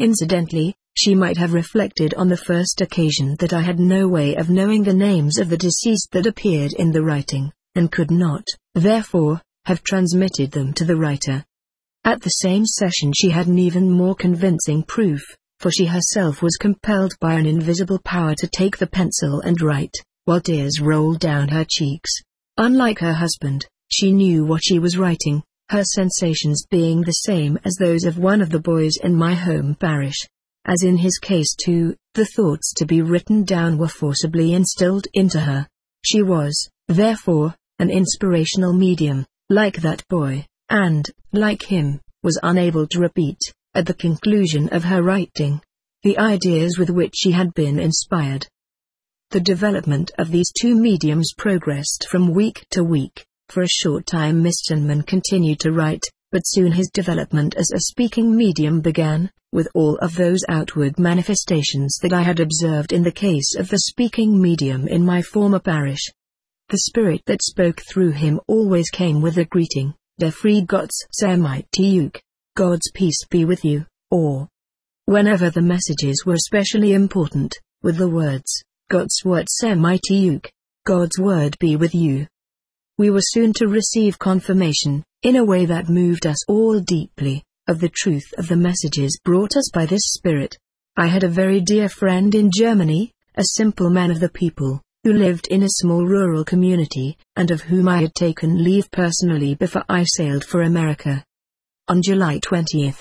Incidentally, she might have reflected on the first occasion that I had no way of knowing the names of the deceased that appeared in the writing, and could not, therefore, have transmitted them to the writer. At the same session she had an even more convincing proof, for she herself was compelled by an invisible power to take the pencil and write, while tears rolled down her cheeks. Unlike her husband, she knew what she was writing, her sensations being the same as those of one of the boys in my home parish. As in his case too, the thoughts to be written down were forcibly instilled into her. She was, therefore, an inspirational medium, like that boy, and, like him, was unable to repeat, at the conclusion of her writing, the ideas with which she had been inspired. The development of these two mediums progressed from week to week. For a short time Mr. Inman continued to write, but soon his development as a speaking medium began, with all of those outward manifestations that I had observed in the case of the speaking medium in my former parish. The spirit that spoke through him always came with a greeting, Der Friede Gottes sei mit euch, God's peace be with you, or, whenever the messages were especially important, with the words, Gottes Wort sei mit euch, God's word be with you. We were soon to receive confirmation, in a way that moved us all deeply, of the truth of the messages brought us by this spirit. I had a very dear friend in Germany, a simple man of the people, who lived in a small rural community, and of whom I had taken leave personally before I sailed for America. On July 20,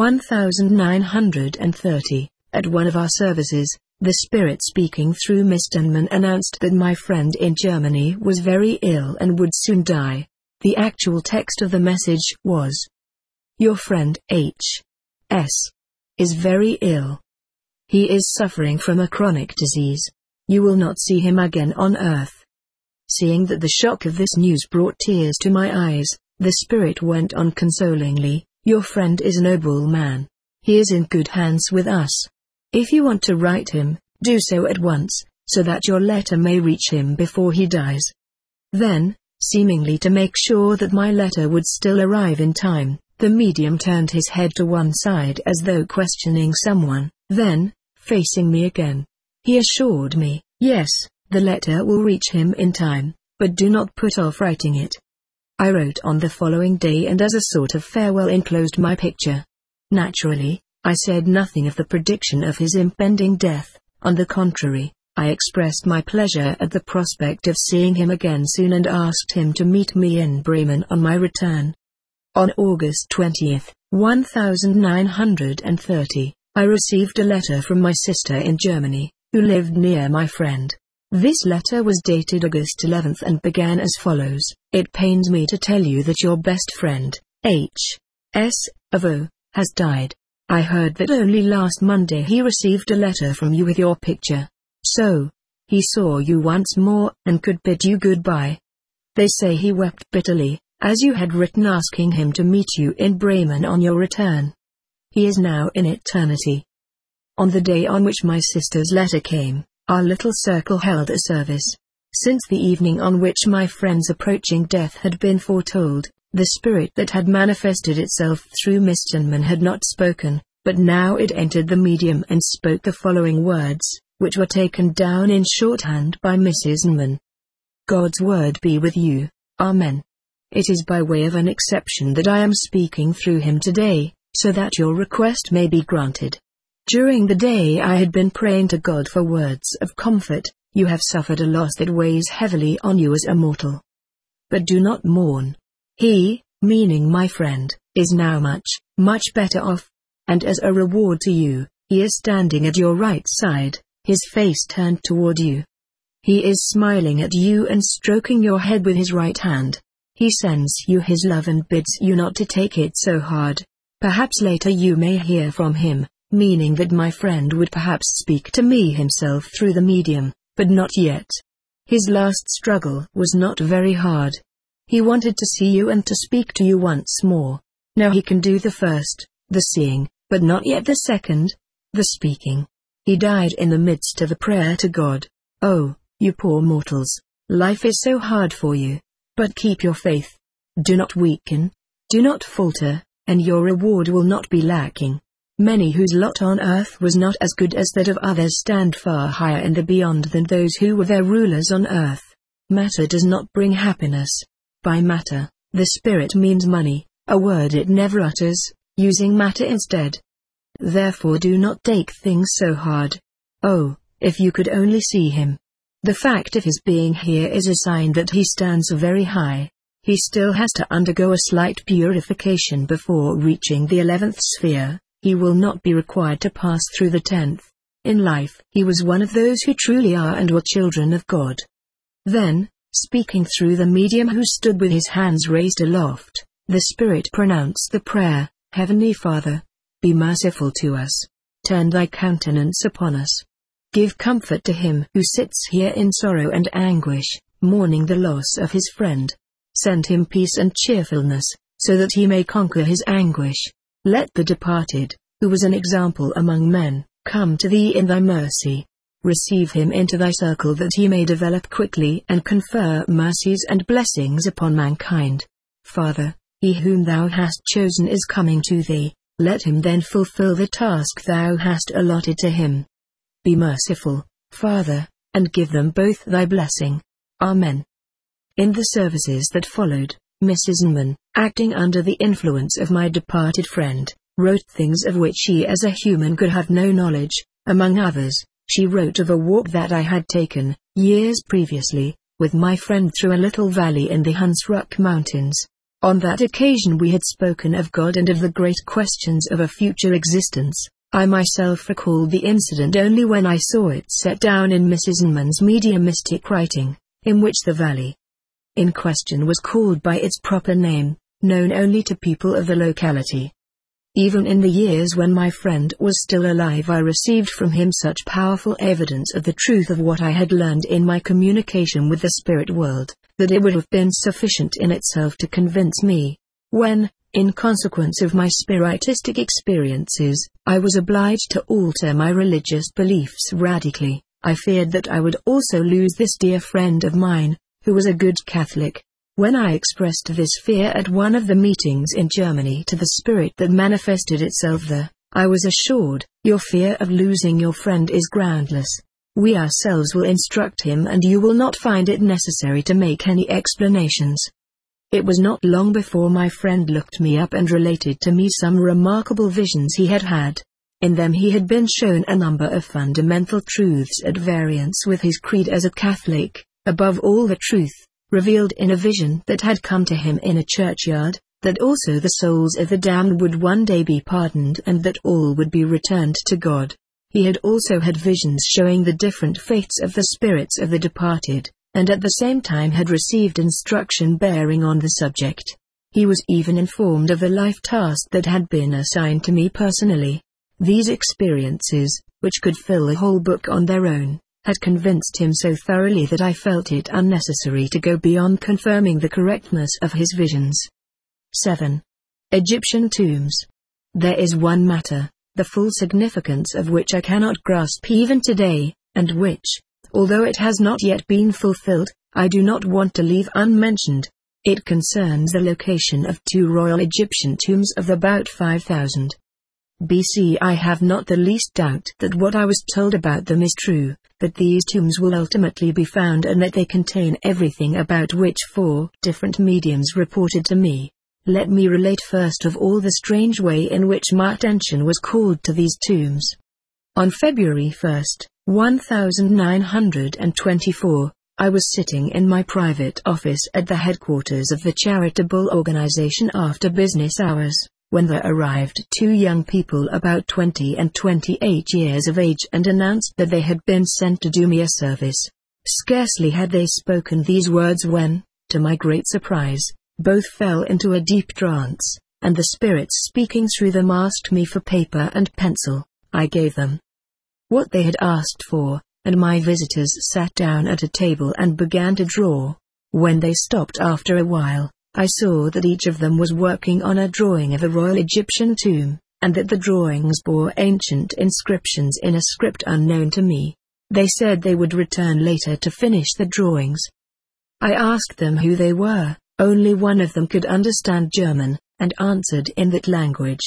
1930, at one of our services, the spirit speaking through Mr. Inman announced that my friend in Germany was very ill and would soon die. The actual text of the message was, Your friend H.S. is very ill. He is suffering from a chronic disease. You will not see him again on earth. Seeing that the shock of this news brought tears to my eyes, the spirit went on consolingly, Your friend is a noble man. He is in good hands with us. If you want to write him, do so at once, so that your letter may reach him before he dies. Then, seemingly to make sure that my letter would still arrive in time, the medium turned his head to one side as though questioning someone, then, facing me again, he assured me, yes, the letter will reach him in time, but do not put off writing it. I wrote on the following day and as a sort of farewell enclosed my picture. Naturally, I said nothing of the prediction of his impending death. On the contrary, I expressed my pleasure at the prospect of seeing him again soon and asked him to meet me in Bremen on my return. On August 20, 1930, I received a letter from my sister in Germany, who lived near my friend. This letter was dated August 11 and began as follows, It pains me to tell you that your best friend, H.S. of O., has died. I heard that only last Monday he received a letter from you with your picture. So, he saw you once more and could bid you goodbye. They say he wept bitterly, as you had written asking him to meet you in Bremen on your return. He is now in eternity. On the day on which my sister's letter came, our little circle held a service. Since the evening on which my friend's approaching death had been foretold, the spirit that had manifested itself through Mr. Inman had not spoken, but now it entered the medium and spoke the following words, which were taken down in shorthand by Mrs. Inman. God's word be with you. Amen. It is by way of an exception that I am speaking through him today, so that your request may be granted. During the day I had been praying to God for words of comfort. You have suffered a loss that weighs heavily on you as a mortal. But do not mourn. He, meaning my friend, is now much, much better off. And as a reward to you, he is standing at your right side, his face turned toward you. He is smiling at you and stroking your head with his right hand. He sends you his love and bids you not to take it so hard. Perhaps later you may hear from him, meaning that my friend would perhaps speak to me himself through the medium, but not yet. His last struggle was not very hard. He wanted to see you and to speak to you once more. Now he can do the first, the seeing, but not yet the second, the speaking. He died in the midst of a prayer to God. Oh, you poor mortals, life is so hard for you. But keep your faith. Do not weaken, do not falter, and your reward will not be lacking. Many whose lot on earth was not as good as that of others stand far higher in the beyond than those who were their rulers on earth. Matter does not bring happiness. By matter, the spirit means money, a word it never utters, using matter instead. Therefore do not take things so hard. Oh, if you could only see him. The fact of his being here is a sign that he stands very high. He still has to undergo a slight purification before reaching the 11th sphere. He will not be required to pass through the 10th. In life, he was one of those who truly are and were children of God. Then, speaking through the medium who stood with his hands raised aloft, the Spirit pronounced the prayer, Heavenly Father, be merciful to us. Turn thy countenance upon us. Give comfort to him who sits here in sorrow and anguish, mourning the loss of his friend. Send him peace and cheerfulness, so that he may conquer his anguish. Let the departed, who was an example among men, come to thee in thy mercy. Receive him into thy circle that he may develop quickly and confer mercies and blessings upon mankind. Father, he whom thou hast chosen is coming to thee, let him then fulfill the task thou hast allotted to him. Be merciful, Father, and give them both thy blessing. Amen. In the services that followed, Mrs. Nman, acting under the influence of my departed friend, wrote things of which she as a human could have no knowledge. Among others, she wrote of a walk that I had taken, years previously, with my friend through a little valley in the Hunsrück Mountains. On that occasion we had spoken of God and of the great questions of a future existence. I myself recalled the incident only when I saw it set down in Mrs. Nman's mediumistic writing, in which the valley in question was called by its proper name, known only to people of the locality. Even in the years when my friend was still alive I received from him such powerful evidence of the truth of what I had learned in my communication with the spirit world, that it would have been sufficient in itself to convince me. When, in consequence of my spiritistic experiences, I was obliged to alter my religious beliefs radically, I feared that I would also lose this dear friend of mine, who was a good Catholic. When I expressed this fear at one of the meetings in Germany to the spirit that manifested itself there, I was assured, your fear of losing your friend is groundless. We ourselves will instruct him and you will not find it necessary to make any explanations. It was not long before my friend looked me up and related to me some remarkable visions he had had. In them he had been shown a number of fundamental truths at variance with his creed as a Catholic, above all the truth, revealed in a vision that had come to him in a churchyard, that also the souls of the damned would one day be pardoned and that all would be returned to God. He had also had visions showing the different fates of the spirits of the departed, and at the same time had received instruction bearing on the subject. He was even informed of the life task that had been assigned to me personally. These experiences, which could fill a whole book on their own, had convinced him so thoroughly that I felt it unnecessary to go beyond confirming the correctness of his visions. 7. Egyptian tombs. There is one matter, the full significance of which I cannot grasp even today, and which, although it has not yet been fulfilled, I do not want to leave unmentioned. It concerns the location of two royal Egyptian tombs of about 5000 BC. I have not the least doubt that what I was told about them is true, that these tombs will ultimately be found and that they contain everything about which 4 different mediums reported to me. Let me relate first of all the strange way in which my attention was called to these tombs. On February 1, 1924, I was sitting in my private office at the headquarters of the charitable organization after business hours, when there arrived 2 young people about 20 and 28 years of age and announced that they had been sent to do me a service. Scarcely had they spoken these words when, to my great surprise, both fell into a deep trance, and the spirits speaking through them asked me for paper and pencil. I gave them what they had asked for, and my visitors sat down at a table and began to draw. When they stopped after a while, I saw that each of them was working on a drawing of a royal Egyptian tomb, and that the drawings bore ancient inscriptions in a script unknown to me. They said they would return later to finish the drawings. I asked them who they were. Only one of them could understand German, and answered in that language.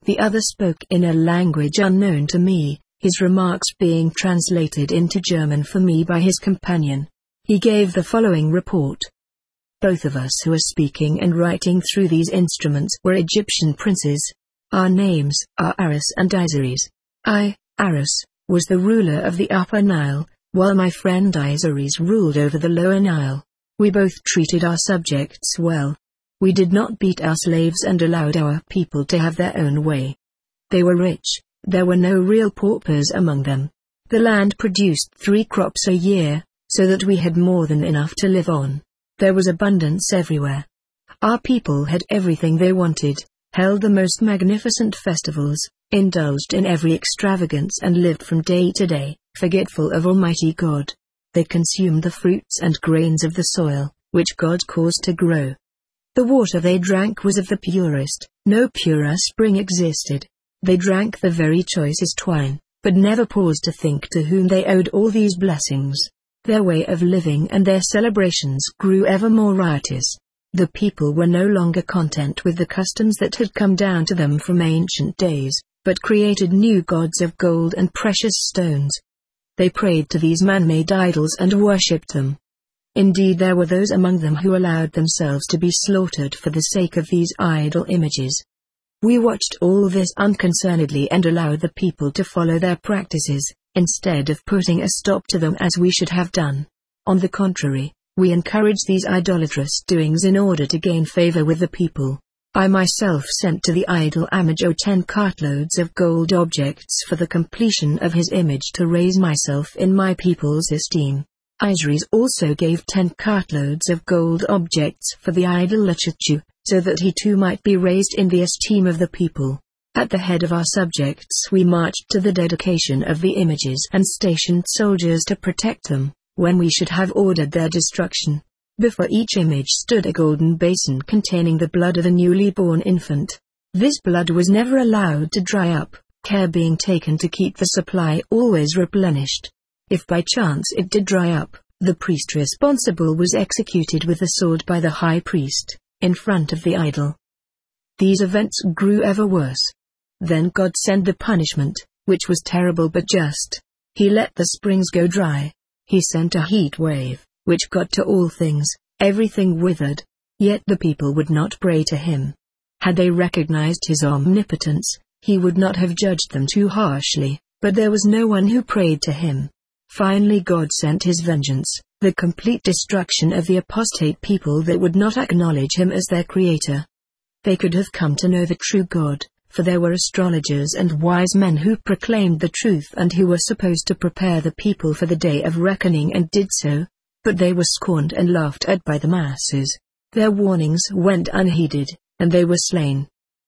The other spoke in a language unknown to me, his remarks being translated into German for me by his companion. He gave the following report. Both of us who are speaking and writing through these instruments were Egyptian princes. Our names are Aras and Isares. I, Aras, was the ruler of the Upper Nile, while my friend Isares ruled over the Lower Nile. We both treated our subjects well. We did not beat our slaves and allowed our people to have their own way. They were rich, there were no real paupers among them. The land produced 3 crops a year, so that we had more than enough to live on. There was abundance everywhere. Our people had everything they wanted, held the most magnificent festivals, indulged in every extravagance and lived from day to day, forgetful of Almighty God. They consumed the fruits and grains of the soil, which God caused to grow. The water they drank was of the purest, no purer spring existed. They drank the very choicest wine, but never paused to think to whom they owed all these blessings. Their way of living and their celebrations grew ever more riotous. The people were no longer content with the customs that had come down to them from ancient days, but created new gods of gold and precious stones. They prayed to these man-made idols and worshipped them. Indeed, there were those among them who allowed themselves to be slaughtered for the sake of these idol images. We watched all this unconcernedly and allowed the people to follow their practices, instead of putting a stop to them as we should have done. On the contrary, we encouraged these idolatrous doings in order to gain favor with the people. I myself sent to the idol Amajo 10 cartloads of gold objects for the completion of his image to raise myself in my people's esteem. Isares also gave 10 cartloads of gold objects for the idol Lachachu, so that he too might be raised in the esteem of the people. At the head of our subjects we marched to the dedication of the images and stationed soldiers to protect them, when we should have ordered their destruction. Before each image stood a golden basin containing the blood of a newly born infant. This blood was never allowed to dry up, care being taken to keep the supply always replenished. If by chance it did dry up, the priest responsible was executed with the sword by the high priest, in front of the idol. These events grew ever worse. Then God sent the punishment, which was terrible but just. He let the springs go dry. He sent a heat wave, which got to all things, everything withered. Yet the people would not pray to him. Had they recognized his omnipotence, he would not have judged them too harshly, but there was no one who prayed to him. Finally God sent his vengeance, the complete destruction of the apostate people that would not acknowledge him as their creator. They could have come to know the true God, for there were astrologers and wise men who proclaimed the truth and who were supposed to prepare the people for the day of reckoning and did so, but they were scorned and laughed at by the masses. Their warnings went unheeded, and they were slain.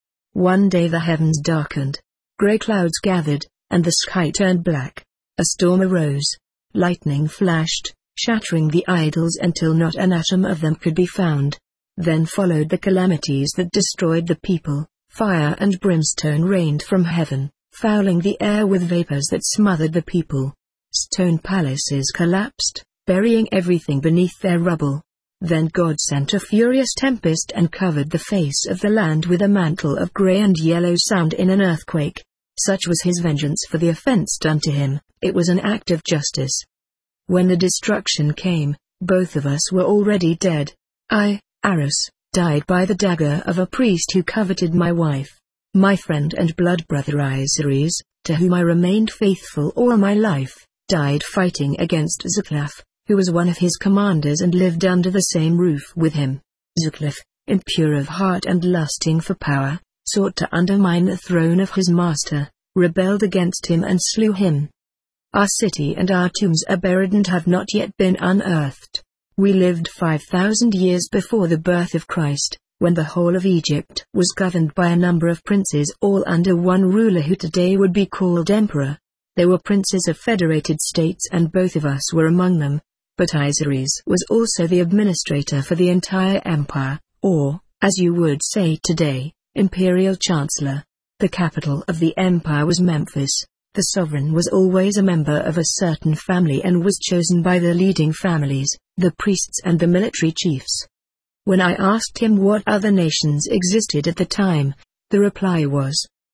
One day the heavens darkened, grey clouds gathered, and the sky turned black. A storm arose. Lightning flashed, shattering the idols until not an atom of them could be found. Then followed the calamities that destroyed the people. Fire and brimstone rained from heaven, fouling the air with vapors that smothered the people. Stone palaces collapsed, burying everything beneath their rubble. Then God sent a furious tempest and covered the face of the land with a mantle of grey and yellow sound in an earthquake. Such was his vengeance for the offense done to him. It was an act of justice. When the destruction came, both of us were already dead. I, Aras, died by the dagger of a priest who coveted my wife. My friend and blood brother Isares, to whom I remained faithful all my life, died fighting against Zukliff, who was one of his commanders and lived under the same roof with him. Zukliff, impure of heart and lusting for power, sought to undermine the throne of his master, rebelled against him and slew him. Our city and our tombs are buried and have not yet been unearthed. We lived 5,000 years before the birth of Christ, when the whole of Egypt was governed by a number of princes all under one ruler who today would be called emperor. They were princes of federated states and both of us were among them, but Isares was also the administrator for the entire empire, or, as you would say today, imperial chancellor. The capital of the empire was Memphis. The sovereign was always a member of a certain family and was chosen by the leading families, the priests and the military chiefs. When I asked him what other nations existed at the time, the reply was,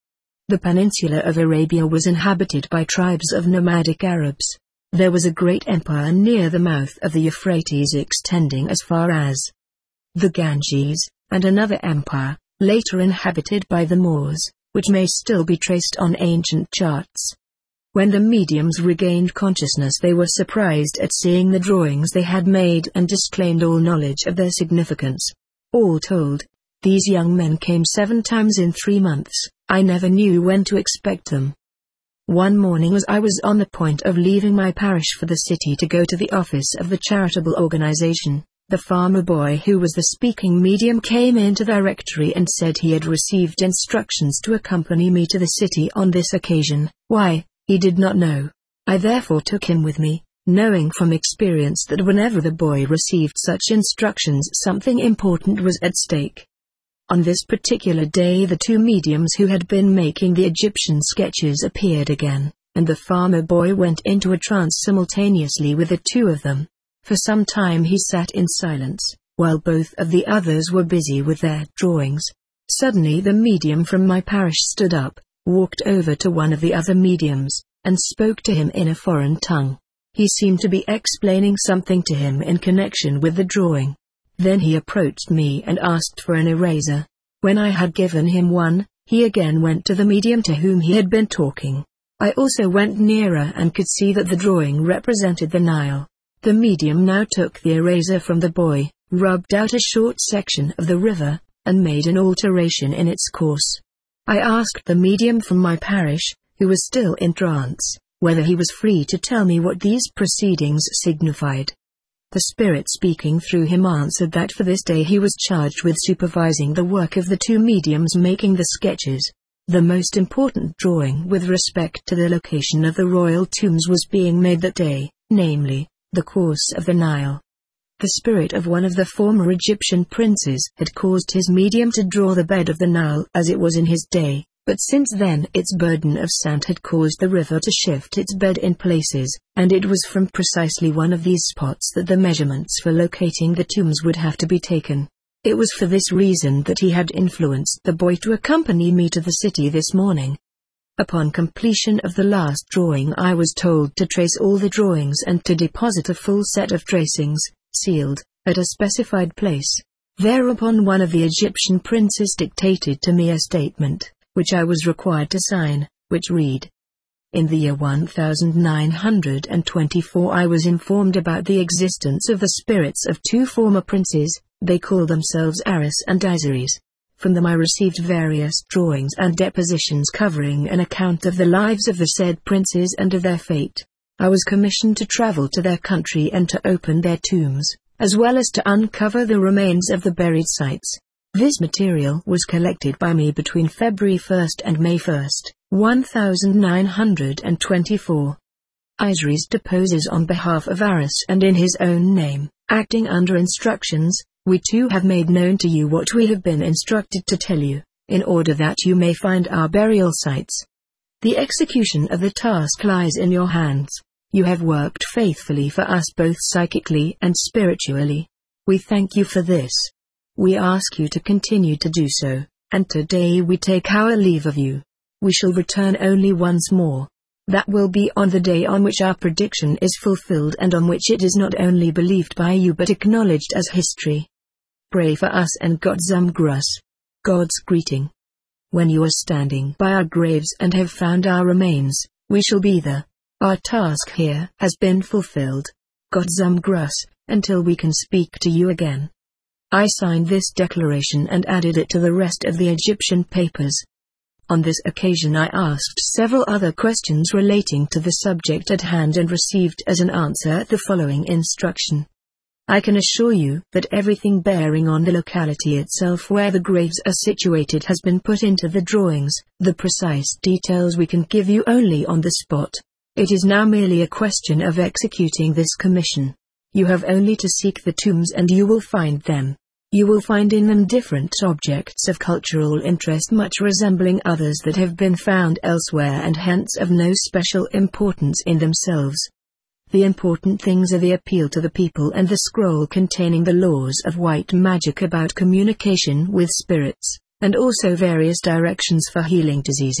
The peninsula of Arabia was inhabited by tribes of nomadic Arabs. There was a great empire near the mouth of the Euphrates extending as far as the Ganges, and another empire, later inhabited by the Moors, which may still be traced on ancient charts. When the mediums regained consciousness, they were surprised at seeing the drawings they had made and disclaimed all knowledge of their significance. All told, these young men came 7 times in 3 months. I never knew when to expect them. One morning as I was on the point of leaving my parish for the city to go to the office of the charitable organization, the farmer boy who was the speaking medium came into the rectory and said he had received instructions to accompany me to the city on this occasion. Why, he did not know. I therefore took him with me, knowing from experience that whenever the boy received such instructions, something important was at stake. On this particular day the 2 mediums who had been making the Egyptian sketches appeared again, and the farmer boy went into a trance simultaneously with the 2 of them. For some time he sat in silence, while both of the others were busy with their drawings. Suddenly the medium from my parish stood up, walked over to one of the other mediums, and spoke to him in a foreign tongue. He seemed to be explaining something to him in connection with the drawing. Then he approached me and asked for an eraser. When I had given him one, he again went to the medium to whom he had been talking. I also went nearer and could see that the drawing represented the Nile. The medium now took the eraser from the boy, rubbed out a short section of the river, and made an alteration in its course. I asked the medium from my parish, who was still in trance, whether he was free to tell me what these proceedings signified. The spirit speaking through him answered that for this day he was charged with supervising the work of the 2 mediums making the sketches. The most important drawing with respect to the location of the royal tombs was being made that day, namely, the course of the Nile. The spirit of one of the former Egyptian princes had caused his medium to draw the bed of the Nile as it was in his day, but since then its burden of sand had caused the river to shift its bed in places, and it was from precisely one of these spots that the measurements for locating the tombs would have to be taken. It was for this reason that he had influenced the boy to accompany me to the city this morning. Upon completion of the last drawing I was told to trace all the drawings and to deposit a full set of tracings, sealed, at a specified place. Thereupon one of the Egyptian princes dictated to me a statement, which I was required to sign, which read: In the year 1924 I was informed about the existence of the spirits of 2 former princes. They call themselves Aris and Isiris. From them I received various drawings and depositions covering an account of the lives of the said princes and of their fate. I was commissioned to travel to their country and to open their tombs, as well as to uncover the remains of the buried sites. This material was collected by me between February 1st and May 1st, 1924. Isiris deposes on behalf of Aris and in his own name, acting under instructions. We too have made known to you what we have been instructed to tell you, in order that you may find our burial sites. The execution of the task lies in your hands. You have worked faithfully for us both psychically and spiritually. We thank you for this. We ask you to continue to do so, and today we take our leave of you. We shall return only once more. That will be on the day on which our prediction is fulfilled and on which it is not only believed by you but acknowledged as history. Pray for us and Godzamgrus. God's greeting. When you are standing by our graves and have found our remains, we shall be there. Our task here has been fulfilled. Godzamgrus, until we can speak to you again. I signed this declaration and added it to the rest of the Egyptian papers. On this occasion I asked several other questions relating to the subject at hand and received as an answer the following instruction. I can assure you that everything bearing on the locality itself where the graves are situated has been put into the drawings. The precise details we can give you only on the spot. It is now merely a question of executing this commission. You have only to seek the tombs and you will find them. You will find in them different objects of cultural interest much resembling others that have been found elsewhere and hence of no special importance in themselves. The important things are the appeal to the people and the scroll containing the laws of white magic about communication with spirits, and also various directions for healing diseases.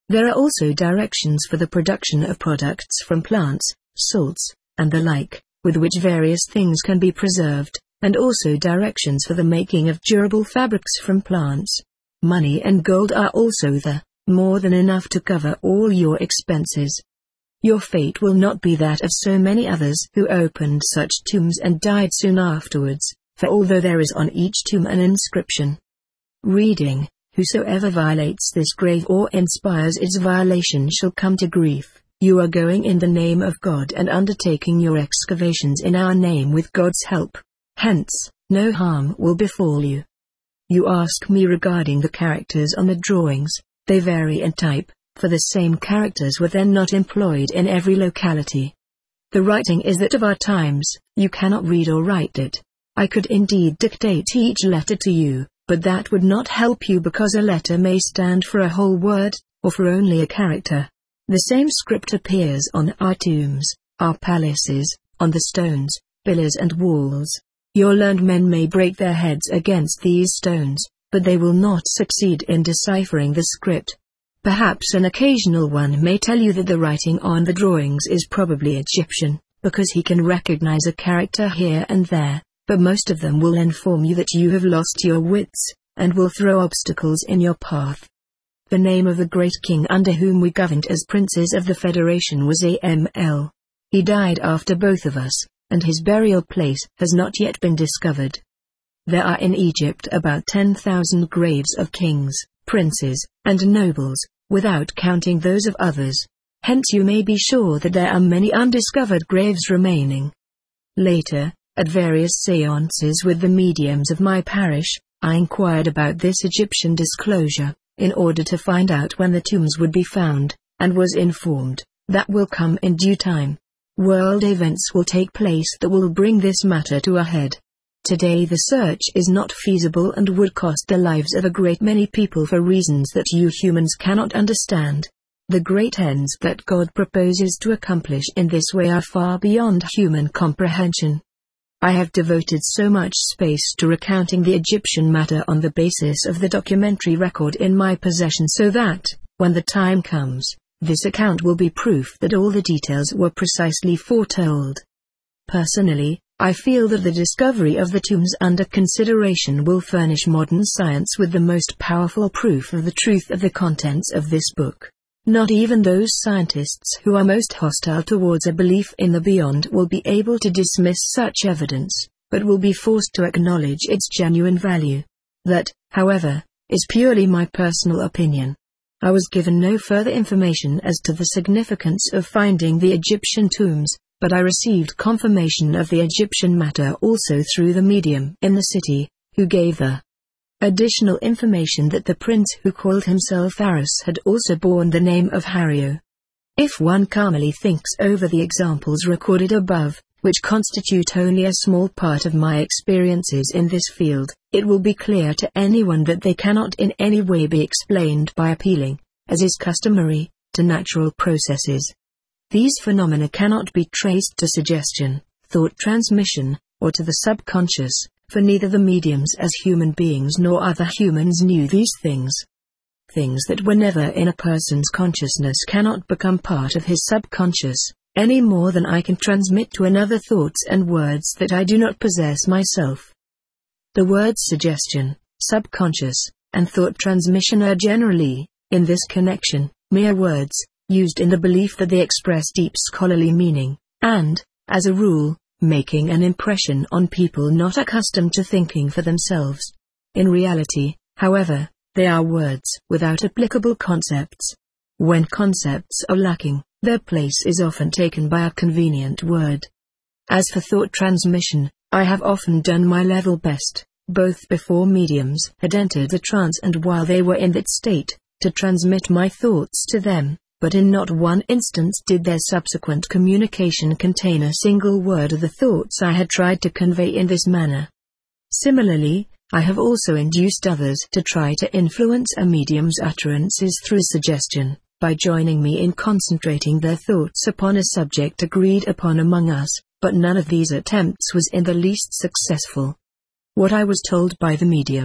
There are also directions for the production of products from plants, salts, and the like, with which various things can be preserved, and also directions for the making of durable fabrics from plants. Money and gold are also there, more than enough to cover all your expenses. Your fate will not be that of so many others who opened such tombs and died soon afterwards, for although there is on each tomb an inscription reading, "Whosoever violates this grave or inspires its violation shall come to grief," you are going in the name of God and undertaking your excavations in our name with God's help. Hence, no harm will befall you. You ask me regarding the characters on the drawings. They vary in type, for the same characters were then not employed in every locality. The writing is that of our times. You cannot read or write it. I could indeed dictate each letter to you, but that would not help you because a letter may stand for a whole word, or for only a character. The same script appears on our tombs, our palaces, on the stones, pillars and walls. Your learned men may break their heads against these stones, but they will not succeed in deciphering the script. Perhaps an occasional one may tell you that the writing on the drawings is probably Egyptian, because he can recognize a character here and there, but most of them will inform you that you have lost your wits, and will throw obstacles in your path. The name of the great king under whom we governed as princes of the Federation was Aml. He died after both of us, and his burial place has not yet been discovered. There are in Egypt about 10,000 graves of kings, princes, and nobles, without counting those of others. Hence you may be sure that there are many undiscovered graves remaining. Later, at various séances with the mediums of my parish, I inquired about this Egyptian disclosure, in order to find out when the tombs would be found, and was informed, that will come in due time. World events will take place that will bring this matter to a head. Today the search is not feasible and would cost the lives of a great many people for reasons that you humans cannot understand. The great ends that God proposes to accomplish in this way are far beyond human comprehension. I have devoted so much space to recounting the Egyptian matter on the basis of the documentary record in my possession so that, when the time comes, this account will be proof that all the details were precisely foretold. Personally, I feel that the discovery of the tombs under consideration will furnish modern science with the most powerful proof of the truth of the contents of this book. Not even those scientists who are most hostile towards a belief in the beyond will be able to dismiss such evidence, but will be forced to acknowledge its genuine value. That, however, is purely my personal opinion. I was given no further information as to the significance of finding the Egyptian tombs, but I received confirmation of the Egyptian matter also through the medium in the city, who gave the additional information that the prince who called himself Aris had also borne the name of Hario. If one calmly thinks over the examples recorded above, which constitute only a small part of my experiences in this field, it will be clear to anyone that they cannot in any way be explained by appealing, as is customary, to natural processes. These phenomena cannot be traced to suggestion, thought transmission, or to the subconscious, for neither the mediums as human beings nor other humans knew these things. Things that were never in a person's consciousness cannot become part of his subconscious, any more than I can transmit to another thoughts and words that I do not possess myself. The words suggestion, subconscious, and thought transmission are generally, in this connection, mere words, used in the belief that they express deep scholarly meaning, and, as a rule, making an impression on people not accustomed to thinking for themselves. In reality, however, they are words without applicable concepts. When concepts are lacking, their place is often taken by a convenient word. As for thought transmission, I have often done my level best, both before mediums had entered the trance and while they were in that state, to transmit my thoughts to them, but in not one instance did their subsequent communication contain a single word of the thoughts I had tried to convey in this manner. Similarly, I have also induced others to try to influence a medium's utterances through suggestion, by joining me in concentrating their thoughts upon a subject agreed upon among us, but none of these attempts was in the least successful. What I was told by the mediums,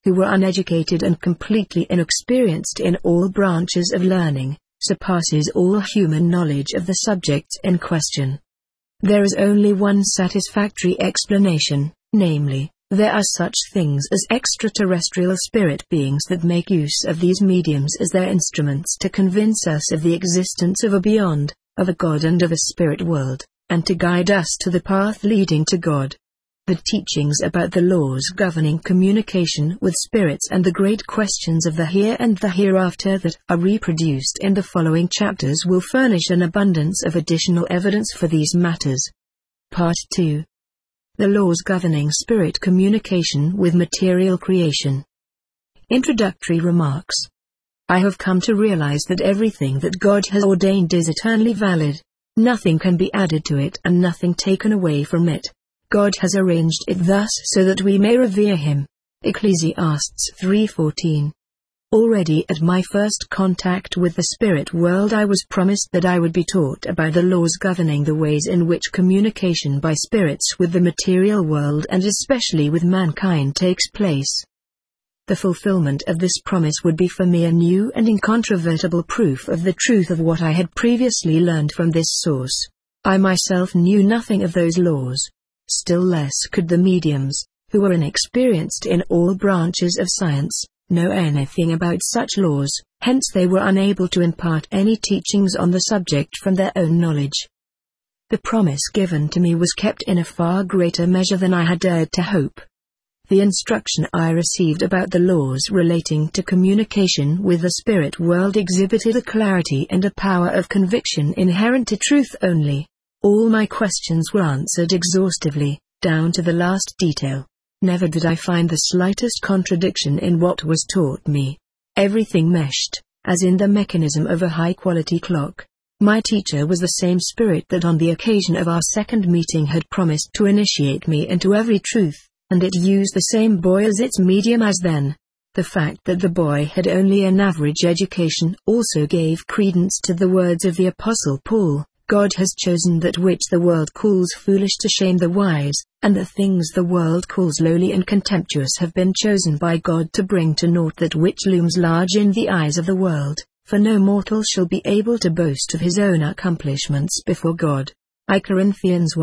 who were uneducated and completely inexperienced in all branches of learning, surpasses all human knowledge of the subjects in question. There is only one satisfactory explanation, namely, there are such things as extraterrestrial spirit beings that make use of these mediums as their instruments to convince us of the existence of a beyond, of a God and of a spirit world, and to guide us to the path leading to God. The teachings about the laws governing communication with spirits and the great questions of the here and the hereafter that are reproduced in the following chapters will furnish an abundance of additional evidence for these matters. Part 2. The laws governing spirit communication with material creation. Introductory remarks. I have come to realize that everything that God has ordained is eternally valid. Nothing can be added to it and nothing taken away from it. God has arranged it thus so that we may revere Him. Ecclesiastes 3:14. Already at my first contact with the spirit world I was promised that I would be taught about the laws governing the ways in which communication by spirits with the material world and especially with mankind takes place. The fulfillment of this promise would be for me a new and incontrovertible proof of the truth of what I had previously learned from this source. I myself knew nothing of those laws. Still less could the mediums, who were inexperienced in all branches of science, know anything about such laws, hence they were unable to impart any teachings on the subject from their own knowledge. The promise given to me was kept in a far greater measure than I had dared to hope. The instruction I received about the laws relating to communication with the spirit world exhibited a clarity and a power of conviction inherent to truth only. All my questions were answered exhaustively, down to the last detail. Never did I find the slightest contradiction in what was taught me. Everything meshed, as in the mechanism of a high-quality clock. My teacher was the same spirit that on the occasion of our second meeting had promised to initiate me into every truth, and it used the same boy as its medium as then. The fact that the boy had only an average education also gave credence to the words of the Apostle Paul. God has chosen that which the world calls foolish to shame the wise, and the things the world calls lowly and contemptuous have been chosen by God to bring to naught that which looms large in the eyes of the world, for no mortal shall be able to boast of his own accomplishments before God. I Corinthians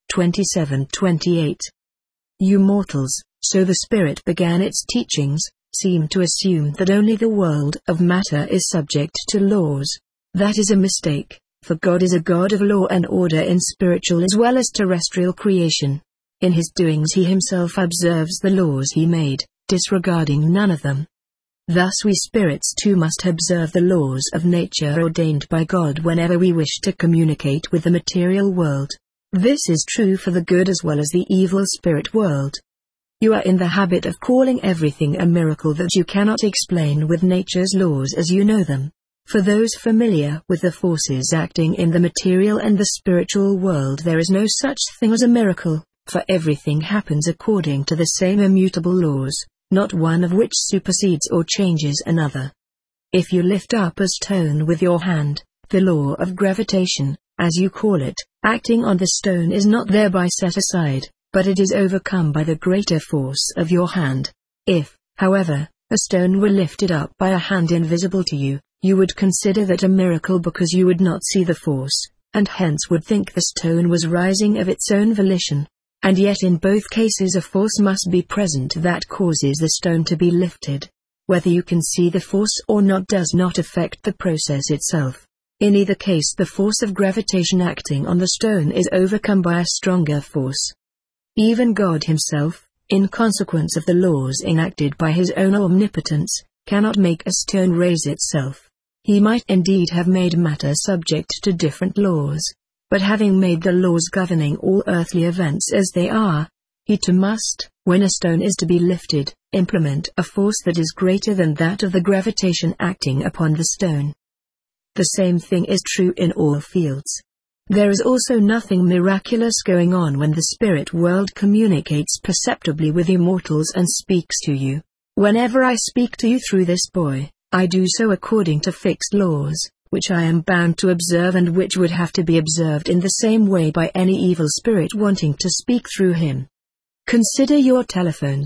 1:27-28. You mortals, so the Spirit began its teachings, seem to assume that only the world of matter is subject to laws. That is a mistake. For God is a God of law and order in spiritual as well as terrestrial creation. In His doings He Himself observes the laws He made, disregarding none of them. Thus we spirits too must observe the laws of nature ordained by God whenever we wish to communicate with the material world. This is true for the good as well as the evil spirit world. You are in the habit of calling everything a miracle that you cannot explain with nature's laws as you know them. For those familiar with the forces acting in the material and the spiritual world, there is no such thing as a miracle, for everything happens according to the same immutable laws, not one of which supersedes or changes another. If you lift up a stone with your hand, the law of gravitation, as you call it, acting on the stone is not thereby set aside, but it is overcome by the greater force of your hand. If, however, a stone were lifted up by a hand invisible to you, you would consider that a miracle because you would not see the force, and hence would think the stone was rising of its own volition. And yet in both cases a force must be present that causes the stone to be lifted. Whether you can see the force or not does not affect the process itself. In either case the force of gravitation acting on the stone is overcome by a stronger force. Even God Himself, in consequence of the laws enacted by His own omnipotence, cannot make a stone raise itself. He might indeed have made matter subject to different laws, but having made the laws governing all earthly events as they are, He too must, when a stone is to be lifted, implement a force that is greater than that of the gravitation acting upon the stone. The same thing is true in all fields. There is also nothing miraculous going on when the spirit world communicates perceptibly with you mortals and speaks to you. Whenever I speak to you through this boy, I do so according to fixed laws, which I am bound to observe and which would have to be observed in the same way by any evil spirit wanting to speak through him. Consider your telephones.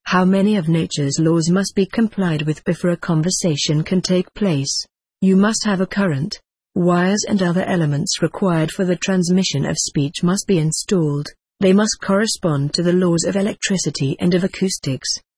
How many of nature's laws must be complied with before a conversation can take place? You must have a current. Wires and other elements required for the transmission of speech must be installed. They must correspond to the laws of electricity and of acoustics.